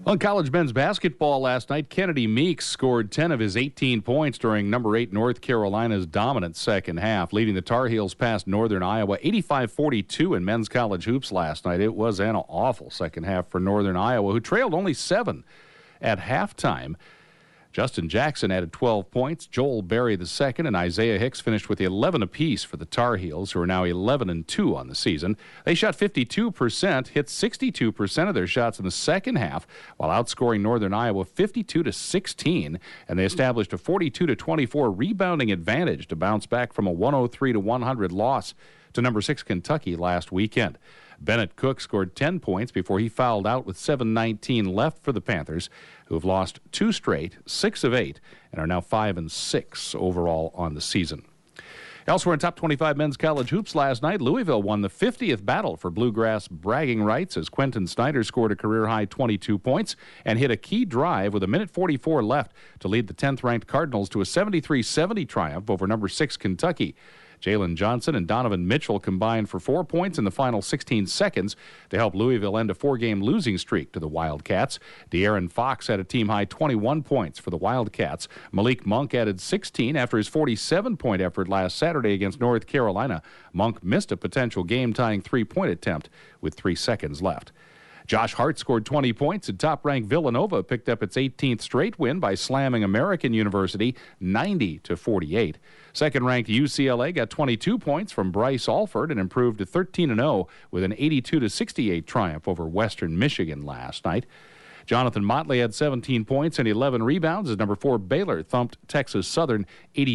On college men's basketball last night, Kennedy Meeks scored 10 of his 18 points during number 8 North Carolina's dominant second half, leading the Tar Heels past Northern Iowa 85-42 in men's college hoops last night. It was an awful second half for Northern Iowa, who trailed only 7 at halftime. Justin Jackson added 12 points. Joel Berry the second, and Isaiah Hicks finished with 11 apiece for the Tar Heels, who are now 11-2 on the season. They shot 52%, hit 62% of their shots in the second half, while outscoring Northern Iowa 52-16, and they established a 42-24 rebounding advantage to bounce back from a 103-100 loss to number 6 Kentucky last weekend. Bennett Cook scored 10 points before he fouled out with 7:19 left for the Panthers, who have lost 2 straight, 6 of 8, and are now 5-6 overall on the season. Elsewhere in top 25 men's college hoops last night, Louisville won the 50th battle for Bluegrass bragging rights as Quentin Snyder scored a career-high 22 points and hit a key drive with 1:44 left to lead the 10th-ranked Cardinals to a 73-70 triumph over number 6 Kentucky. Jalen Johnson and Donovan Mitchell combined for 4 points in the final 16 seconds to help Louisville end a 4-game losing streak to the Wildcats. De'Aaron Fox had a team-high 21 points for the Wildcats. Malik Monk added 16 after his 47-point effort last Saturday against North Carolina. Monk missed a potential game-tying 3-point attempt with 3 seconds left. Josh Hart scored 20 points, and top-ranked Villanova picked up its 18th straight win by slamming American University 90-48. Second-ranked UCLA got 22 points from Bryce Alford and improved to 13-0 with an 82-68 triumph over Western Michigan last night. Jonathan Motley had 17 points and 11 rebounds as number 4 Baylor thumped Texas Southern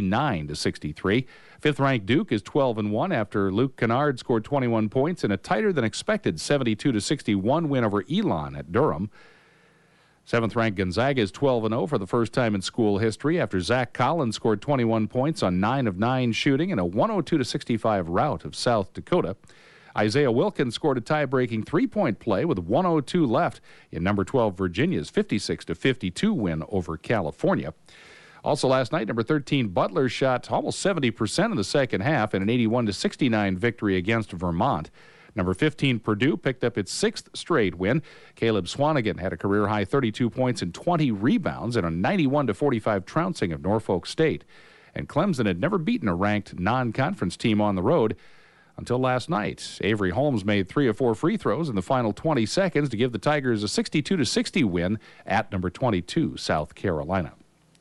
89-63. Fifth-ranked Duke is 12-1 after Luke Kennard scored 21 points in a tighter-than-expected 72-61 win over Elon at Durham. Seventh-ranked Gonzaga is 12-0 for the first time in school history after Zach Collins scored 21 points on 9 of 9 shooting in a 102-65 rout of South Dakota. Isaiah Wilkins scored a tie-breaking 3-point play with 1:02 left in number 12 Virginia's 56-52 win over California. Also last night, number 13 Butler shot almost 70% in the second half in an 81-69 victory against Vermont. Number 15 Purdue picked up its 6th straight win. Caleb Swanigan had a career-high 32 points and 20 rebounds in a 91-45 trouncing of Norfolk State. And Clemson had never beaten a ranked non-conference team on the road until last night. Avery Holmes made 3 of 4 free throws in the final 20 seconds to give the Tigers a 62-60 win at number 22 South Carolina.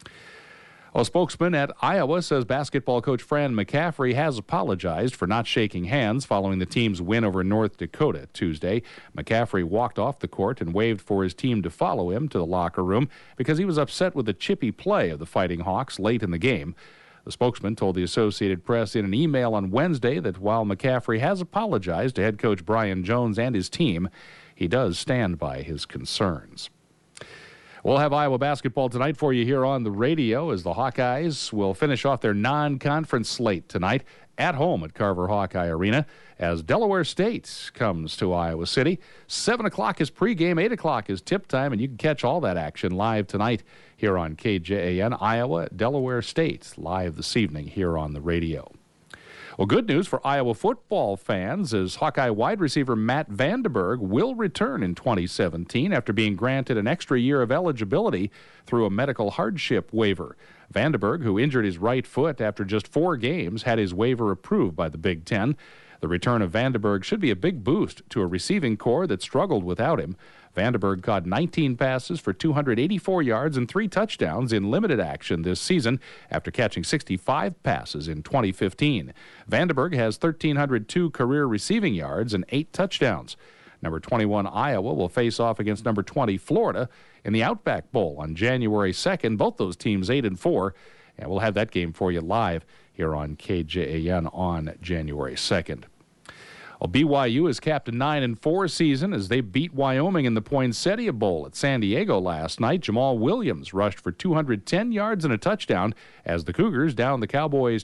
A spokesman at Iowa says basketball coach Fran McCaffery has apologized for not shaking hands following the team's win over North Dakota Tuesday. McCaffery walked off the court and waved for his team to follow him to the locker room because he was upset with the chippy play of the Fighting Hawks late in the game. The spokesman told the Associated Press in an email on Wednesday that while McCaffery has apologized to head coach Brian Jones and his team, he does stand by his concerns. We'll have Iowa basketball tonight for you here on the radio as the Hawkeyes will finish off their non-conference slate tonight at home at Carver Hawkeye Arena as Delaware State comes to Iowa City. 7 o'clock is pregame, 8 o'clock is tip time, and you can catch all that action live tonight here on KJAN. Iowa, Delaware State, live this evening here on the radio. Well, good news for Iowa football fans as Hawkeye wide receiver Matt Vandenberg will return in 2017 after being granted an extra year of eligibility through a medical hardship waiver. Vandenberg, who injured his right foot after just 4 games, had his waiver approved by the Big Ten. The return of Vandenberg should be a big boost to a receiving corps that struggled without him. Vandenberg caught 19 passes for 284 yards and 3 touchdowns in limited action this season after catching 65 passes in 2015. Vandenberg has 1,302 career receiving yards and 8 touchdowns. Number 21 Iowa will face off against number 20 Florida in the Outback Bowl on January 2nd. Both those teams 8-4, and we'll have that game for you live here on KJAN on January 2nd. Well, BYU has capped a 9-4 season as they beat Wyoming in the Poinsettia Bowl at San Diego last night. Jamal Williams rushed for 210 yards and a touchdown as the Cougars downed the Cowboys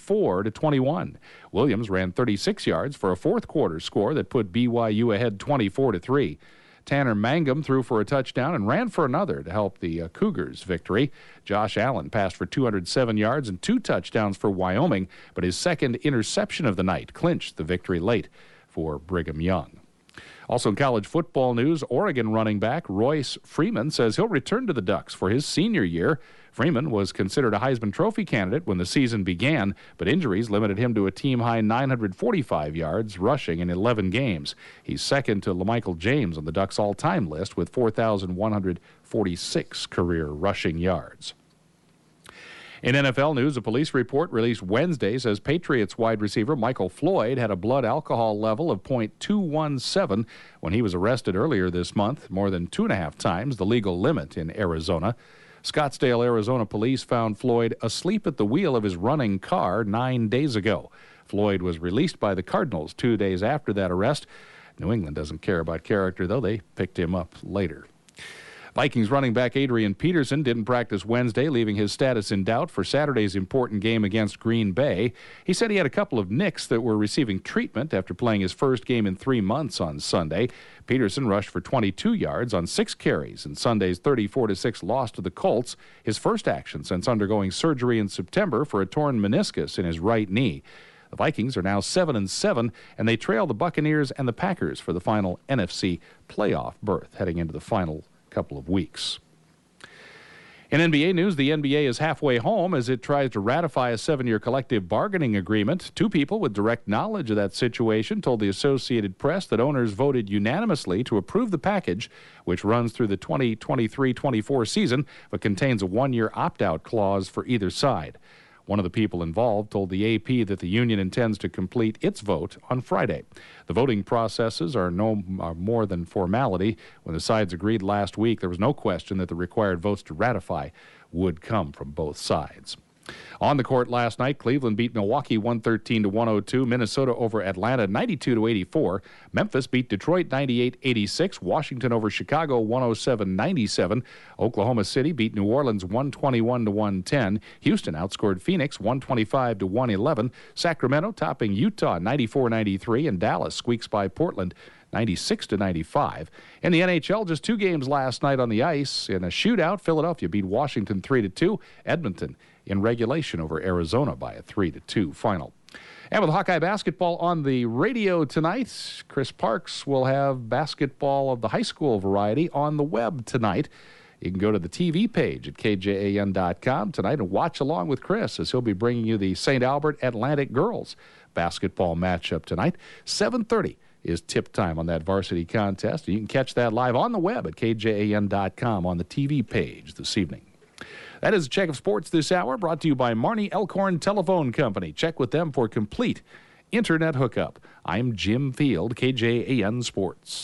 24-21. Williams ran 36 yards for a fourth-quarter score that put BYU ahead 24-3. Tanner Mangum threw for a touchdown and ran for another to help the Cougars' victory. Josh Allen passed for 207 yards and 2 touchdowns for Wyoming, but his second interception of the night clinched the victory late for Brigham Young. Also in college football news, Oregon running back Royce Freeman says he'll return to the Ducks for his senior year. Freeman was considered a Heisman Trophy candidate when the season began, but injuries limited him to a team-high 945 yards rushing in 11 games. He's second to LaMichael James on the Ducks' all-time list with 4,146 career rushing yards. In NFL news, a police report released Wednesday says Patriots wide receiver Michael Floyd had a blood alcohol level of .217 when he was arrested earlier this month, more than 2.5 times the legal limit in Arizona. Scottsdale, Arizona police found Floyd asleep at the wheel of his running car 9 days ago. Floyd was released by the Cardinals 2 days after that arrest. New England doesn't care about character, though. They picked him up later. Vikings running back Adrian Peterson didn't practice Wednesday, leaving his status in doubt for Saturday's important game against Green Bay. He said he had a couple of nicks that were receiving treatment after playing his first game in 3 months on Sunday. Peterson rushed for 22 yards on 6 carries in Sunday's 34-6 loss to the Colts, his first action since undergoing surgery in September for a torn meniscus in his right knee. The Vikings are now 7-7, and they trail the Buccaneers and the Packers for the final NFC playoff berth heading into the final couple of weeks. In NBA news, the NBA is halfway home as it tries to ratify a 7-year collective bargaining agreement. 2 people with direct knowledge of that situation told the Associated Press that owners voted unanimously to approve the package, which runs through the 2023-24 season, but contains a 1-year opt-out clause for either side. One of the people involved told the AP that the union intends to complete its vote on Friday. The voting processes are more than formality. When the sides agreed last week, there was no question that the required votes to ratify would come from both sides. On the court last night, Cleveland beat Milwaukee 113-102, Minnesota over Atlanta 92-84, Memphis beat Detroit 98-86, Washington over Chicago 107-97, Oklahoma City beat New Orleans 121-110, Houston outscored Phoenix 125-111, Sacramento topping Utah 94-93, and Dallas squeaks by Portland 96-95. In the NHL, just 2 games last night on the ice. In a shootout, Philadelphia beat Washington 3-2. Edmonton in regulation over Arizona by a 3-2 final. And with Hawkeye basketball on the radio tonight, Chris Parks will have basketball of the high school variety on the web tonight. You can go to the TV page at kjan.com tonight and watch along with Chris as he'll be bringing you the St. Albert Atlantic girls basketball matchup tonight. 7:30 is tip time on that varsity contest. You can catch that live on the web at kjan.com on the TV page this evening. That is a check of sports this hour, brought to you by Marnie Elkhorn Telephone Company. Check with them for complete internet hookup. I'm Jim Field, KJAN Sports.